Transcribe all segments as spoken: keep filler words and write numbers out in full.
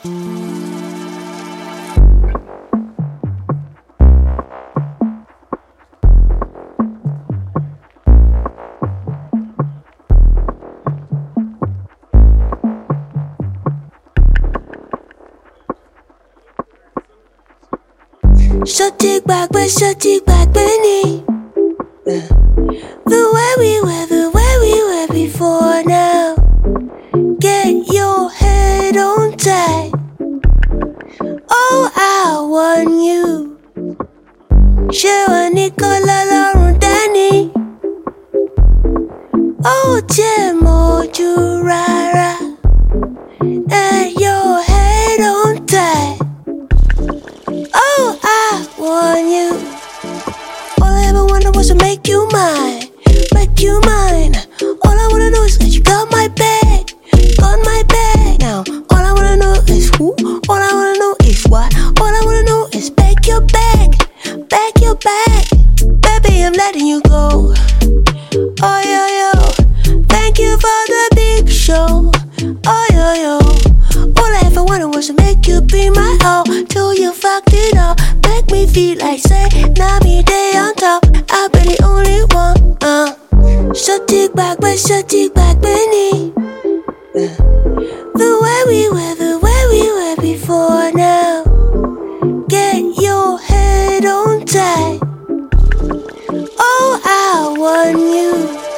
Shorty back, but shorty back, Benny. The way we were, the way we were before now. Get your head on tight. Oh, I want you. Ṣé Nicola lọ́rùn Danny? Oh, jẹ́ mojú rárá. Get your head on tight. Oh, I want you. All I ever wanted was to make you mine, make you mine. All I wanna know is that you got my back, got my back. Now, all I wanna know is who, all I wanna know is what. All I wanna know is back your back, back your back. Baby, I'm letting you go. Oh, yo, yo. Thank you for the big show. Oh, yo, yo. All I ever wanted was to make you be my all, till you fucked it up. Make me feel like say, now me day on top. I've been the only one. Uh. Shut it back, but shut it back, Benny. Uh. The way we were, the way we were before now. Get your head on tight. Oh, I want you.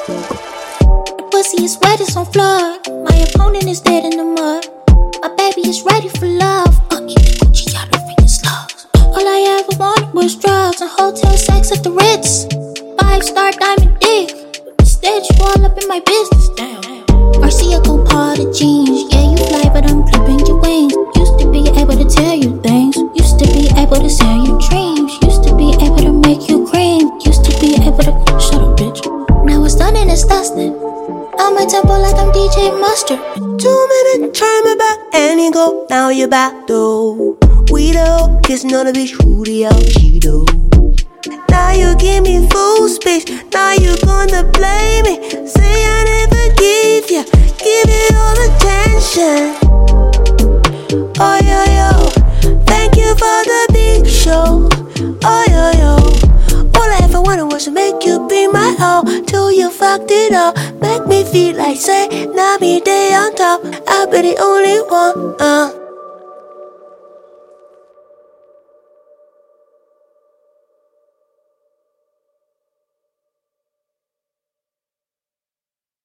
The pussy is wet, it's on floor. My opponent is dead in the mud. My baby is ready for love. Uh, eat the Gucci out of fingers slugs. All I ever wanted was drugs and hotel sex at the Ritz. Five star diamond dick. Instead, you all up in my business. Damn. Garcia go part of jeans. Yeah, you fly, but I'm clipping your wings. Used to be able to tell you things. Used to be able to sell you dreams. Used to be able to make you cream. Used to be able to shut up, bitch. Now it's done and it's dusted. On my tempo like I'm D J Mustard. Two minutes, turn me back and you go. Now you're back though. We do, kissing on a bitch, Julio, she do. Now you give me full space. Now you gonna play me. Say I never give you, give it all attention. Oh yo yo, thank you for the big show. Oh yo yo, all I ever wanted was to make you be my all, till you fucked it up. Make me feel like say, now me day on top. I'll be the only one. Uh.